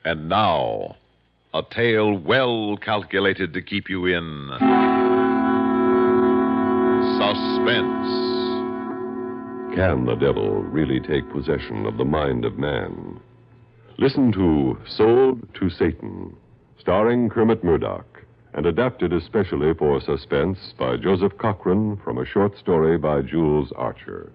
And now, a tale well calculated to keep you in suspense. Can the devil really take possession of the mind of man? Listen to Sold to Satan, starring Kermit Murdoch, and adapted especially for suspense by Joseph Cochran from a short story by Jules Archer.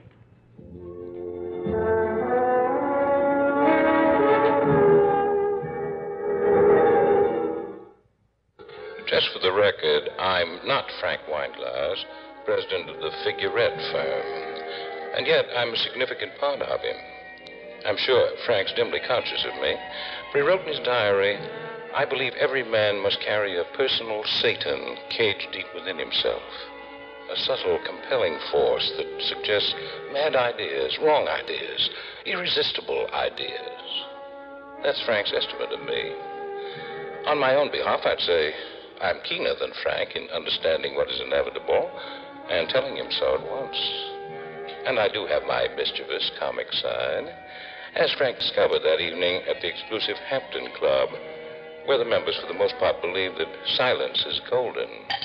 Just for the record, I'm not Frank Weinglass, president of the Figurette firm. And yet, I'm a significant part of him. I'm sure Frank's dimly conscious of me, for he wrote in his diary, I believe every man must carry a personal Satan caged deep within himself. A subtle, compelling force that suggests mad ideas, wrong ideas, irresistible ideas. That's Frank's estimate of me. On my own behalf, I'd say I'm keener than Frank in understanding what is inevitable and telling him so at once. And I do have my mischievous comic side, as Frank discovered that evening at the exclusive Hampton Club, where the members for the most part believe that silence is golden.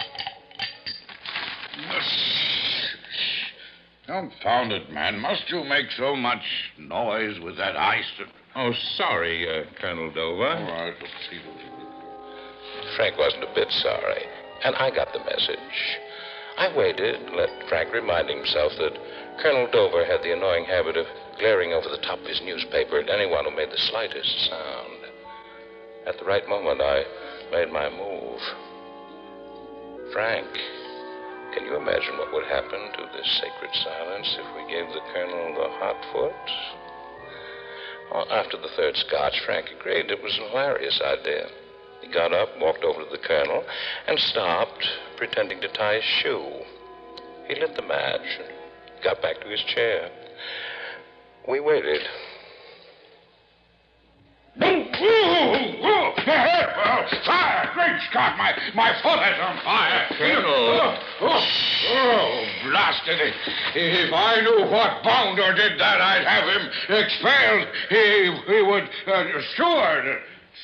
Confound it, man. Must you make so much noise with that ice? Oh, sorry, Colonel Dover. All right, let's see. Frank wasn't a bit sorry, and I got the message. I waited and let Frank remind himself that Colonel Dover had the annoying habit of glaring over the top of his newspaper at anyone who made the slightest sound. At the right moment, I made my move. Frank, can you imagine what would happen to this sacred silence if we gave the Colonel the hot foot? Well, after the third scotch, Frank agreed it was a hilarious idea. He got up, walked over to the Colonel, and stopped, pretending to tie his shoe. He lit the match and got back to his chair. We waited. Fire! Great Scott, my foot is on fire. Colonel. Oh, blasted it. If I knew what bounder did that, I'd have him expelled. He would... Steward!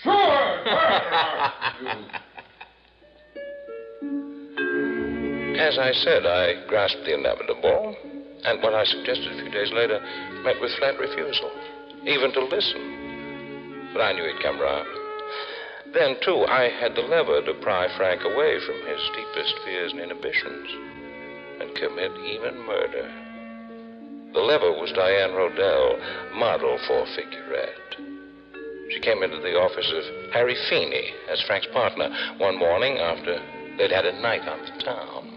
As I said, I grasped the inevitable, and what I suggested a few days later met with flat refusal, even to listen. But I knew he'd come round. Then, too, I had the lever to pry Frank away from his deepest fears and inhibitions and commit even murder. The lever was Diane Rodell, model for Figurette. She came into the office of Harry Feeney as Frank's partner one morning after they'd had a night on the town.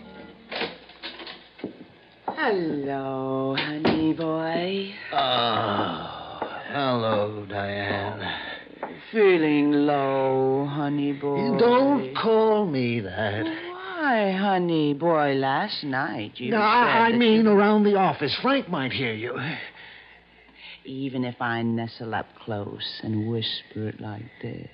Hello, honey boy. Oh, hello, Diane. Feeling low, honey boy. Don't call me that. Why, honey boy, last night you No, said I that mean you... around the office. Frank might hear you. Even if I nestle up close and whisper it like this.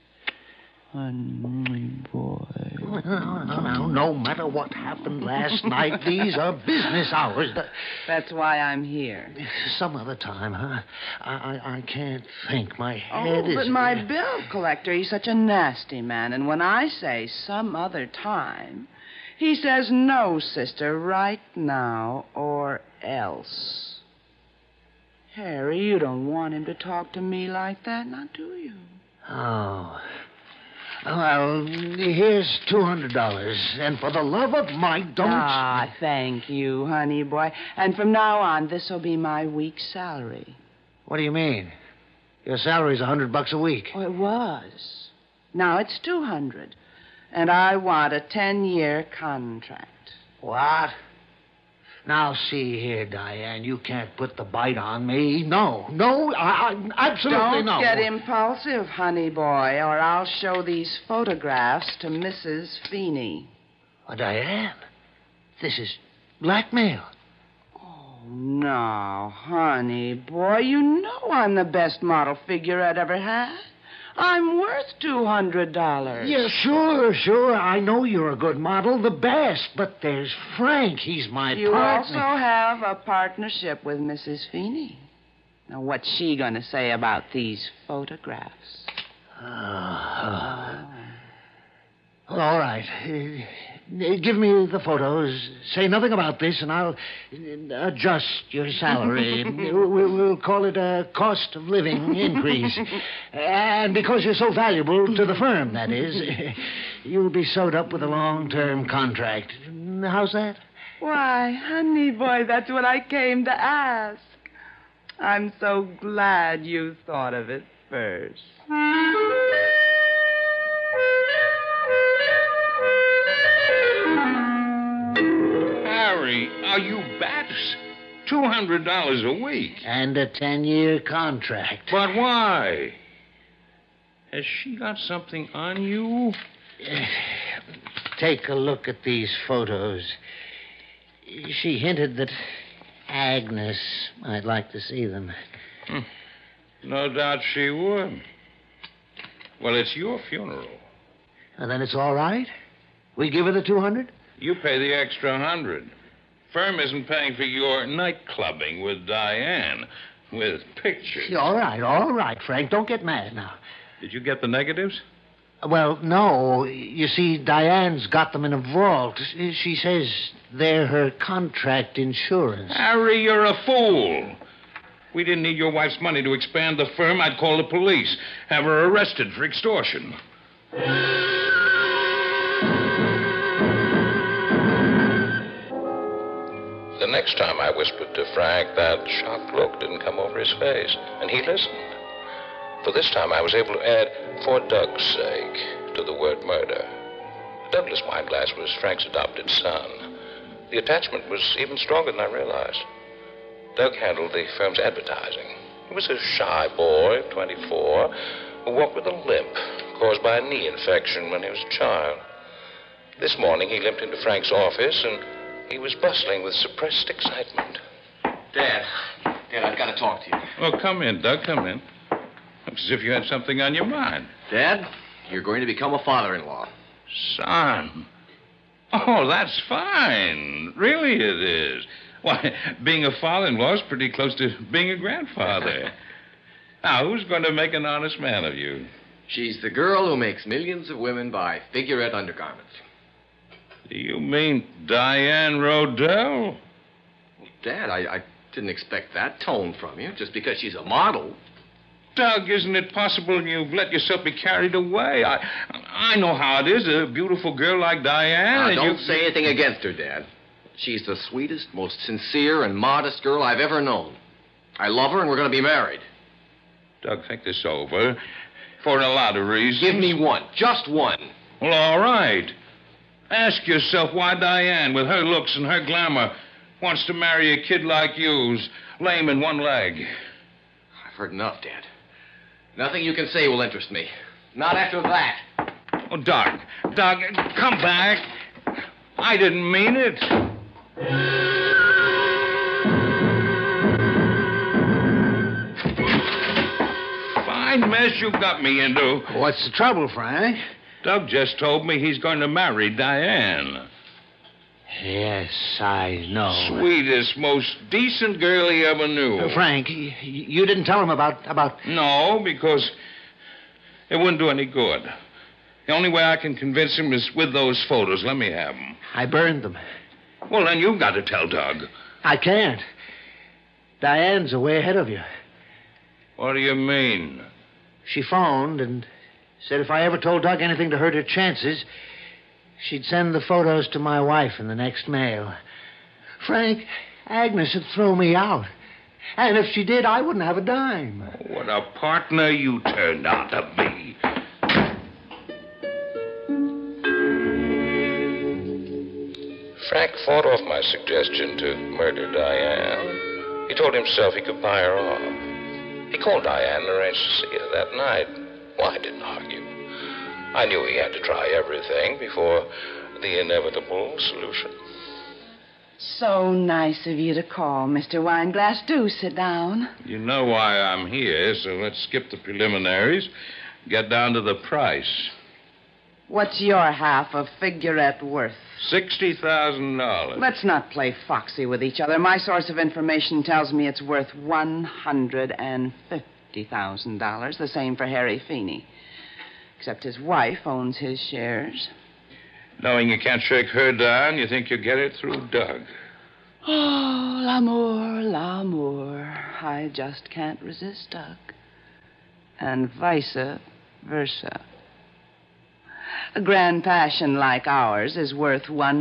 Honey boy. No matter what happened last night, these are business hours. That's why I'm here. Some other time, huh? I can't think. My head is... But my bill collector, he's such a nasty man. And when I say some other time, he says no, sister, right now or else. Harry, you don't want him to talk to me like that, now do you? Oh. Well, here's $200. And for the love of Mike, don't... Ah, thank you, honey boy. And from now on, this'll be my week's salary. What do you mean? Your salary's $100 a week. Oh, it was. Now it's 200. And I want a 10-year contract. What? Now, see here, Diane, you can't put the bite on me. No, I absolutely no. Don't get impulsive, honey boy, or I'll show these photographs to Mrs. Feeney. Oh, Diane, this is blackmail. Oh, no, honey boy, you know I'm the best model Figurette ever had. I'm worth $200. Yeah, sure. I know you're a good model, the best. But there's Frank. He's my partner. You also have a partnership with Mrs. Feeney. Now, what's she going to say about these photographs? Well, all right. Give me the photos. Say nothing about this, and I'll adjust your salary. We'll call it a cost of living increase. And because you're so valuable to the firm, that is, you'll be sewed up with a long-term contract. How's that? Why, honey boy, that's what I came to ask. I'm so glad you thought of it first. Harry, are you bats? $200 a week. And a 10-year contract. But why? Has she got something on you? Take a look at these photos. She hinted that Agnes might like to see them. No doubt she would. Well, it's your funeral. And then it's all right? We give her the 200? You pay the extra 100. Firm isn't paying for your night clubbing with Diane, with pictures. All right, Frank. Don't get mad now. Did you get the negatives? Well, no. You see, Diane's got them in a vault. She says they're her contract insurance. Harry, you're a fool. We didn't need your wife's money to expand the firm. I'd call the police, have her arrested for extortion. The next time I whispered to Frank, that shocked look didn't come over his face, and he listened. For this time I was able to add, for Doug's sake, to the word murder. Douglas Wineglass was Frank's adopted son. The attachment was even stronger than I realized. Doug handled the firm's advertising. He was a shy boy, 24, who walked with a limp caused by a knee infection when he was a child. This morning he limped into Frank's office, and he was bustling with suppressed excitement. Dad, I've got to talk to you. Oh, come in, Doug, come in. Looks as if you had something on your mind. Dad, you're going to become a father-in-law. Son. Oh, that's fine. Really it is. Why, being a father-in-law is pretty close to being a grandfather. Now, who's going to make an honest man of you? She's the girl who makes millions of women buy figurette undergarments. Do you mean Diane Rodell? Dad, I didn't expect that tone from you just because she's a model. Doug, isn't it possible you've let yourself be carried away? I know how it is, a beautiful girl like Diane. Now, don't say anything against her, Dad. She's the sweetest, most sincere, and modest girl I've ever known. I love her, and we're going to be married. Doug, think this over. For a lot of reasons. Give me one. Just one. Well, all right. Ask yourself why Diane, with her looks and her glamour, wants to marry a kid like you who's lame in one leg. I've heard enough, Dad. Nothing you can say will interest me. Not after that. Oh, Doug, come back. I didn't mean it. Fine mess you got me into. What's the trouble, Frank? Doug just told me he's going to marry Diane. Yes, I know. Sweetest, most decent girl he ever knew. Frank, you didn't tell him about... No, because it wouldn't do any good. The only way I can convince him is with those photos. Let me have them. I burned them. Well, then you've got to tell Doug. I can't. Diane's way ahead of you. What do you mean? She phoned and said if I ever told Doug anything to hurt her chances, she'd send the photos to my wife in the next mail. Frank, Agnes would throw me out. And if she did, I wouldn't have a dime. What a partner you turned out to be. Frank fought off my suggestion to murder Diane. He told himself he could buy her off. He called Diane and arranged to see her that night. Well, I didn't argue. I knew he had to try everything before the inevitable solution. So nice of you to call, Mr. Wineglass. Do sit down. You know why I'm here, so let's skip the preliminaries. Get down to the price. What's your half of figurette worth? $60,000. Let's not play foxy with each other. My source of information tells me it's worth $150,000. The same for Harry Feeney. except his wife owns his shares. Knowing you can't shake her down, you think you'll get it through Doug. Oh, l'amour, l'amour. I just can't resist Doug. And vice versa. A grand passion like ours is worth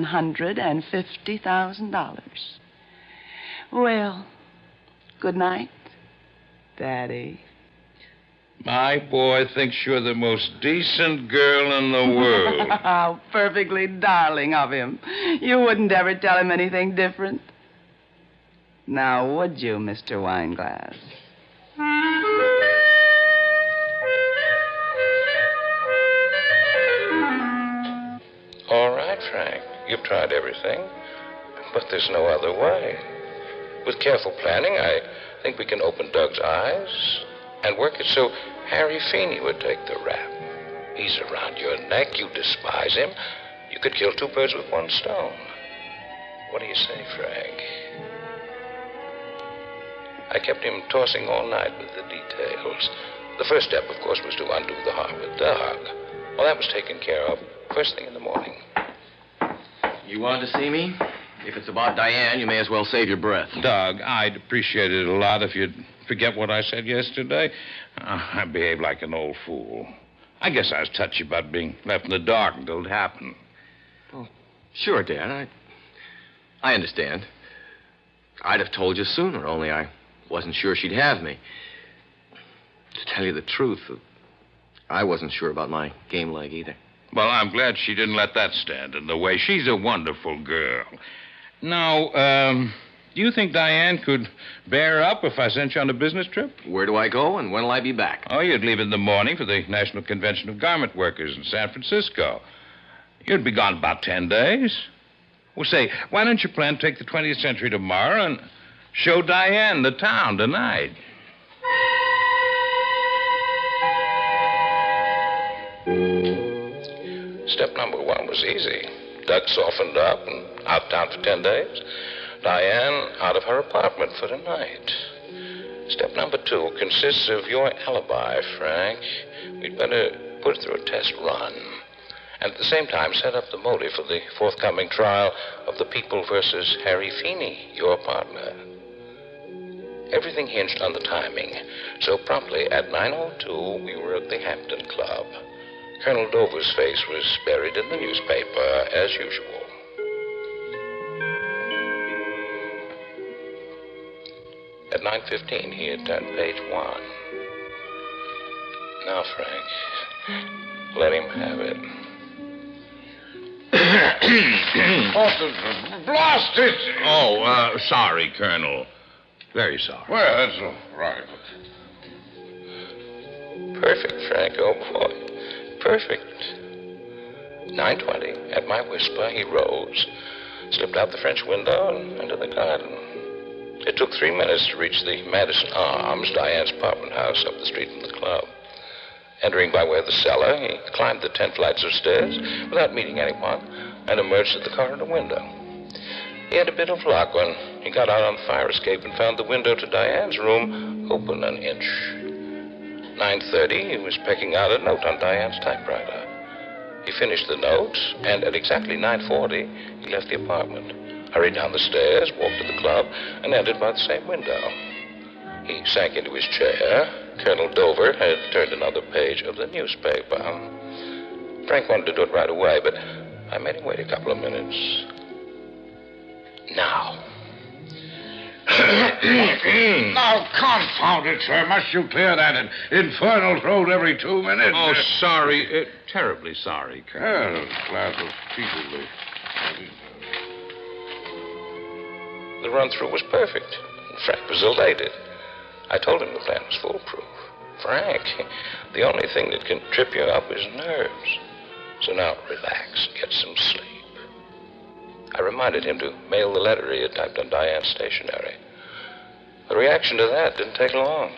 $150,000. Well, good night, Daddy. My boy thinks you're the most decent girl in the world. How perfectly darling of him. You wouldn't ever tell him anything different. Now, would you, Mr. Wineglass? All right, Frank. You've tried everything, but there's no other way. With careful planning, I think we can open Doug's eyes and work it so Harry Feeney would take the rap. He's around your neck. You despise him. You could kill two birds with one stone. What do you say, Frank? I kept him tossing all night with the details. The first step, of course, was to undo the harm with Doug. Well, that was taken care of first thing in the morning. You wanted to see me? If it's about Diane, you may as well save your breath. Doug, I'd appreciate it a lot if you'd forget what I said yesterday. I behaved like an old fool. I guess I was touchy about being left in the dark until it happened. Well, sure, Dad. I understand. I'd have told you sooner, only I wasn't sure she'd have me. To tell you the truth, I wasn't sure about my game leg either. Well, I'm glad she didn't let that stand in the way. She's a wonderful girl. Now, do you think Diane could bear up if I sent you on a business trip? Where do I go, and when'll I be back? Oh, you'd leave in the morning for the National Convention of Garment Workers in San Francisco. You'd be gone about 10 days. Well, say, why don't you plan to take the 20th Century tomorrow and show Diane the town tonight? Step number one was easy. Doug softened up and out of town for 10 days. Diane out of her apartment for the night. Step number two consists of your alibi, Frank. We'd better put it through a test run. And at the same time, set up the motive for the forthcoming trial of the People versus Harry Feeney, your partner. Everything hinged on the timing. So promptly at 9:02, we were at the Hampton Club. Colonel Dover's face was buried in the newspaper, as usual. At 9:15, he had turned page 1. Now, Frank, let him have it. Blast it! Oh, sorry, Colonel. Very sorry. Well, that's all right. Perfect, Frank, oh boy. Perfect. 9:20, at my whisper, he rose, slipped out the French window and into the garden. It took 3 minutes to reach the Madison Arms, Diane's apartment house up the street from the club. Entering by way of the cellar, he climbed the 10 flights of stairs without meeting anyone and emerged at the corridor window. He had a bit of luck when he got out on the fire escape and found the window to Diane's room open an inch. 9:30, he was pecking out a note on Diane's typewriter. He finished the note, and at exactly 9:40, he left the apartment, hurried down the stairs, walked to the club, and entered by the same window. He sank into his chair. Colonel Dover had turned another page of the newspaper. Frank wanted to do it right away, but I made him wait a couple of minutes. Now. Now, confound it, sir. Must you clear that infernal throat every 2 minutes? Oh, sorry. Terribly sorry, Colonel. Well, glad to peaceably. The run-through was perfect. Frank was elated. I told him the plan was foolproof. Frank, the only thing that can trip you up is nerves. So now relax, get some sleep. I reminded him to mail the letter he had typed on Diane's stationery. The reaction to that didn't take long.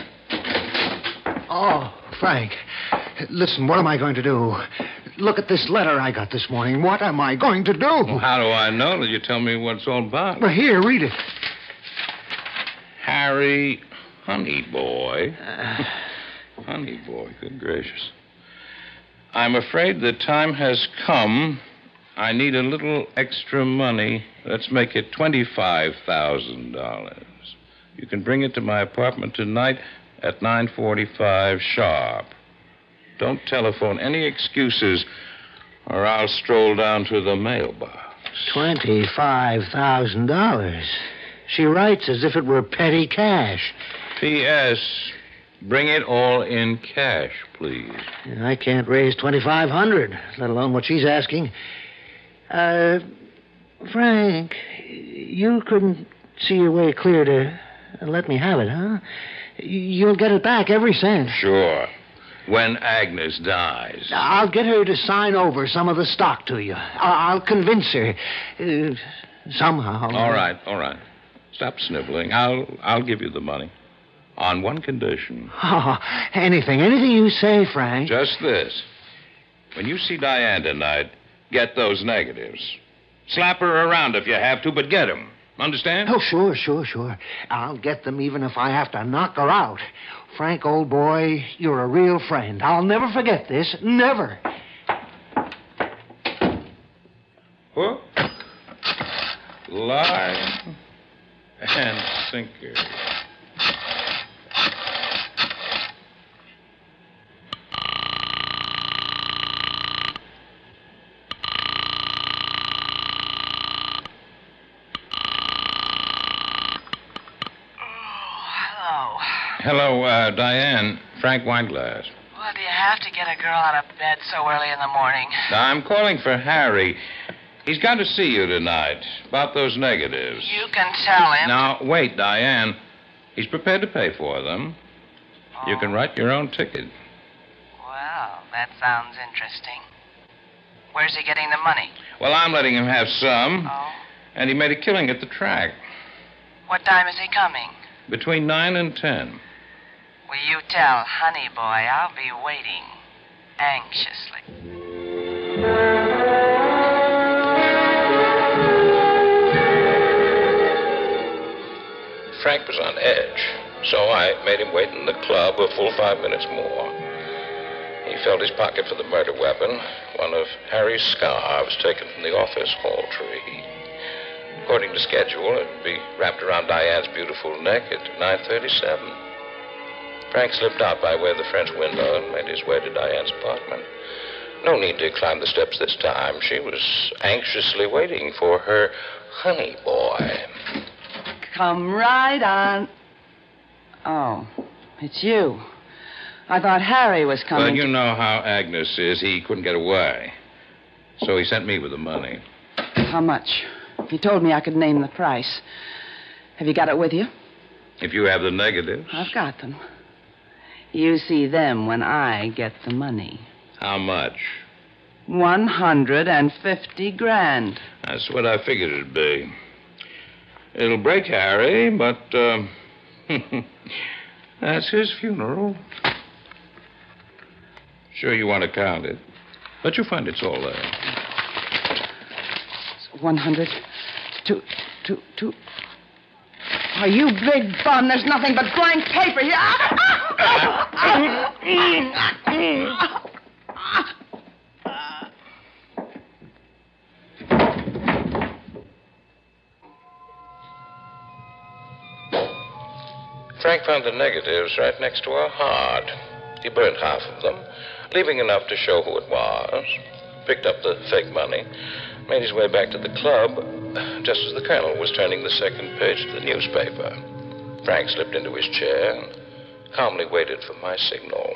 Oh, Frank, listen, what am I going to do? Look at this letter I got this morning. What am I going to do? Well, how do I know till you tell me what it's all about? Well, here, read it. Harry, honey boy. Honey boy, good gracious. I'm afraid the time has come. I need a little extra money. Let's make it $25,000. You can bring it to my apartment tonight at 9:45 sharp. Don't telephone any excuses, or I'll stroll down to the mailbox. $25,000. She writes as if it were petty cash. P.S. Bring it all in cash, please. I can't raise $2,500, let alone what she's asking. Frank, you couldn't see your way clear to let me have it, huh? You'll get it back, every cent. Sure. When Agnes dies. I'll get her to sign over some of the stock to you. I'll convince her. Somehow. All right. Stop sniveling. I'll give you the money. On one condition. Oh, anything you say, Frank. Just this. When you see Diane tonight, get those negatives. Slap her around if you have to, but get them. Understand? Oh, sure. I'll get them even if I have to knock her out. Frank, old boy, you're a real friend. I'll never forget this. Never. Hook, line, and sinker. Hello, Diane. Frank Weinglass. Well, do you have to get a girl out of bed so early in the morning? I'm calling for Harry. He's got to see you tonight about those negatives. You can tell him. Now, wait, Diane. He's prepared to pay for them. Oh. You can write your own ticket. Well, that sounds interesting. Where's he getting the money? Well, I'm letting him have some. Oh. And he made a killing at the track. What time is he coming? Between 9 and 10. Will you tell Honey Boy I'll be waiting anxiously. Frank was on edge, so I made him wait in the club a full 5 minutes more. He felt his pocket for the murder weapon, one of Harry's scarves taken from the office hall tree. According to schedule, it'd be wrapped around Diane's beautiful neck at 9:37. Frank slipped out by way of the French window and made his way to Diane's apartment. No need to climb the steps this time. She was anxiously waiting for her honey boy. Come right on. Oh, it's you. I thought Harry was coming. Well, you know how Agnes is. He couldn't get away. So he sent me with the money. How much? He told me I could name the price. Have you got it with you? If you have the negatives. I've got them. You see them when I get the money. How much? 150 grand. That's what I figured it'd be. It'll break Harry, but, that's his funeral. Sure you want to count it, but you'll find it's all there. 100, two. Oh, you big bum. There's nothing but blank paper here. Frank found the negatives right next to her heart. He burned half of them, leaving enough to show who it was, picked up the fake money, made his way back to the club just as the colonel was turning the second page of the newspaper. Frank slipped into his chair and calmly waited for my signal.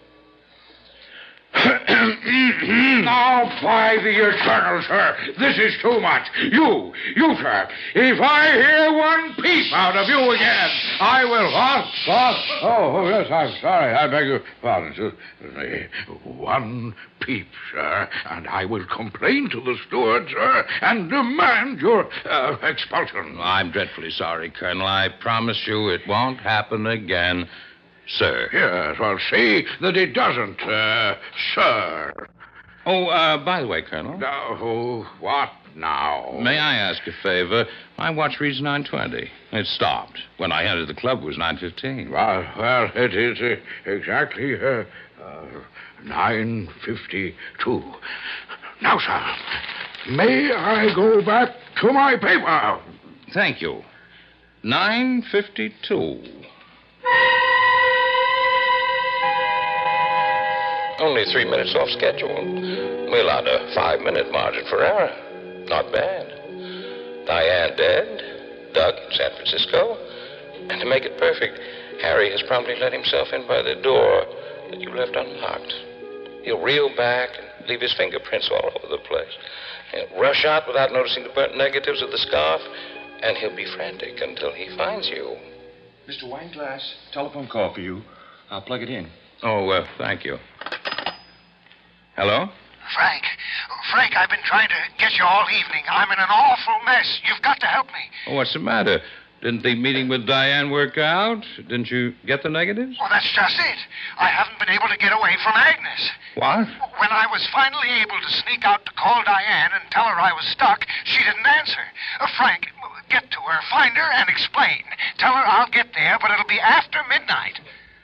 Now, by the eternal, sir, this is too much. You, sir, if I hear one peep out of you again, I will... Oh, yes, I'm sorry. I beg your pardon, sir. One peep, sir, and I will complain to the steward, sir, and demand your expulsion. I'm dreadfully sorry, Colonel. I promise you it won't happen again, sir. Yes, well, see that it doesn't, sir. Oh, by the way, Colonel. Oh, what now. May I ask a favor? My watch reads 9:20. It stopped. When I entered the club, it was 9:15. Well, it is exactly 9:52. Now, sir, may I go back to my paper? Thank you. 9:52. Only 3 minutes off schedule. We allowed a 5-minute margin for error. Not bad. Diane dead, Doug in San Francisco, and to make it perfect, Harry has promptly let himself in by the door that you left unlocked. He'll reel back and leave his fingerprints all over the place. He'll rush out without noticing the burnt negatives of the scarf, and he'll be frantic until he finds you. Mr. Wineglass, telephone call for you. I'll plug it in. Oh, thank you. Hello? Frank, I've been trying to get you all evening. I'm in an awful mess. You've got to help me. Oh, what's the matter? Didn't the meeting with Diane work out? Didn't you get the negatives? Well, that's just it. I haven't been able to get away from Agnes. What? When I was finally able to sneak out to call Diane and tell her I was stuck, she didn't answer. Frank, get to her, find her, and explain. Tell her I'll get there, but it'll be after midnight.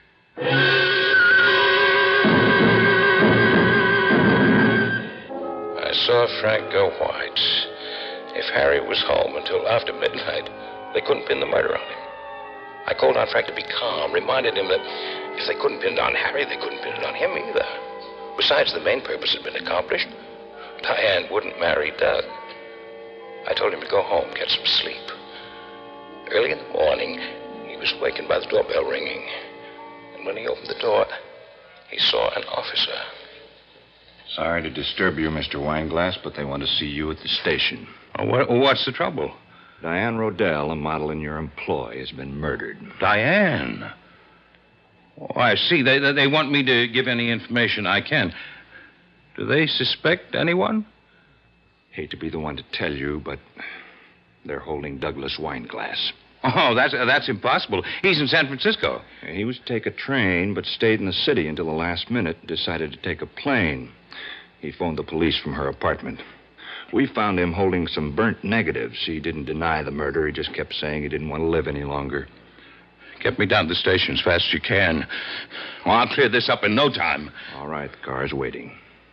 I saw Frank go white. If Harry was home until after midnight, they couldn't pin the murder on him. I called on Frank to be calm, reminded him that if they couldn't pin it on Harry, they couldn't pin it on him either. Besides, the main purpose had been accomplished. Diane wouldn't marry Doug. I told him to go home, get some sleep. Early in the morning, he was wakened by the doorbell ringing. And when he opened the door, he saw an officer. Sorry to disturb you, Mr. Wineglass, but they want to see you at the station. Oh, what's the trouble? Diane Rodell, a model in your employ, has been murdered. Diane? Oh, I see. They want me to give any information I can. Do they suspect anyone? Hate to be the one to tell you, but they're holding Douglas Wineglass. Oh, that's impossible. He's in San Francisco. He was to take a train, but stayed in the city until the last minute and decided to take a plane. He phoned the police from her apartment. We found him holding some burnt negatives. He didn't deny the murder. He just kept saying he didn't want to live any longer. Get me down to the station as fast as you can. Well, I'll clear this up in no time. All right, the car's waiting.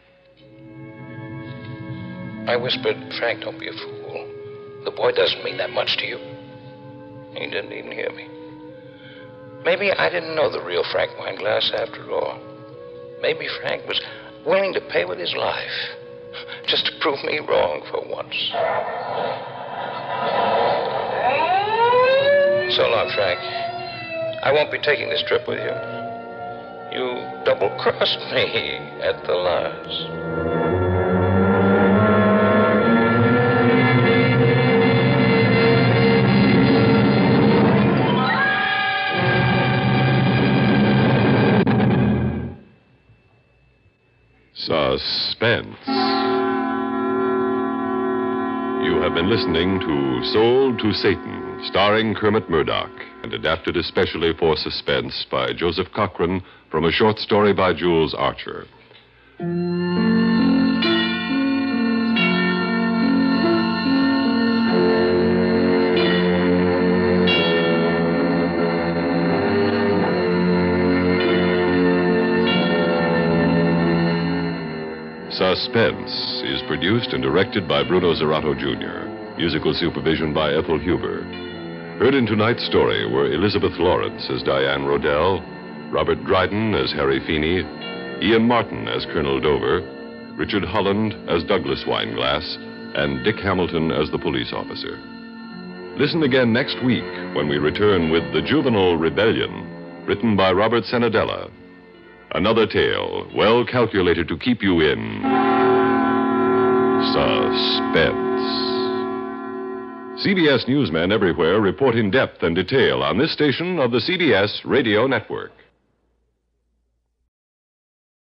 I whispered, Frank, don't be a fool. The boy doesn't mean that much to you. He didn't even hear me. Maybe I didn't know the real Frank Wineglass after all. Maybe Frank was willing to pay with his life just to prove me wrong for once. So long, Frank. I won't be taking this trip with you. You double-crossed me at the last. Suspense. You have been listening to Sold to Satan, starring Kermit Murdoch, and adapted especially for Suspense by Joseph Cochran from a short story by Jules Archer. Suspense is produced and directed by Bruno Zerato, Jr. Musical supervision by Ethel Huber. Heard in tonight's story were Elizabeth Lawrence as Diane Rodell, Robert Dryden as Harry Feeney, Ian Martin as Colonel Dover, Richard Holland as Douglas Wineglass, and Dick Hamilton as the police officer. Listen again next week when we return with The Juvenile Rebellion, written by Robert Senadella. Another tale well calculated to keep you in suspense. CBS newsmen everywhere report in depth and detail on this station of the CBS Radio Network.